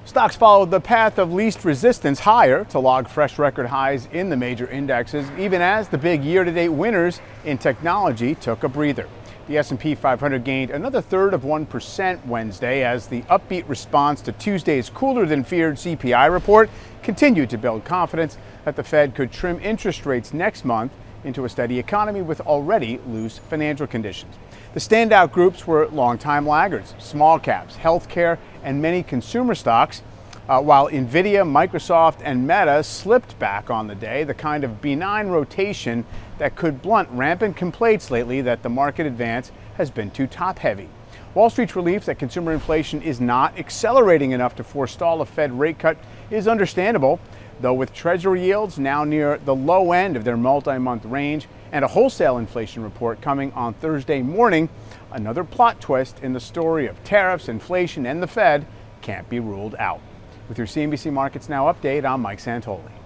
Stocks followed the path of least resistance higher to log fresh record highs in the major indexes, even as the big year-to-date winners in technology took a breather. The S&P 500 gained another third of 1% Wednesday as the upbeat response to Tuesday's cooler-than-feared CPI report continued to build confidence that the Fed could trim interest rates next month into a steady economy with already loose financial conditions. The standout groups were longtime laggards, small caps, healthcare, and many consumer stocks, while Nvidia, Microsoft, and Meta slipped back on the day, the kind of benign rotation that could blunt rampant complaints lately that the market advance has been too top-heavy. Wall Street's relief that consumer inflation is not accelerating enough to forestall a Fed rate cut is understandable, though with Treasury yields now near the low end of their multi-month range and a wholesale inflation report coming on Thursday morning, another plot twist in the story of tariffs, inflation, and the Fed can't be ruled out. With your CNBC Markets Now update, I'm Mike Santoli.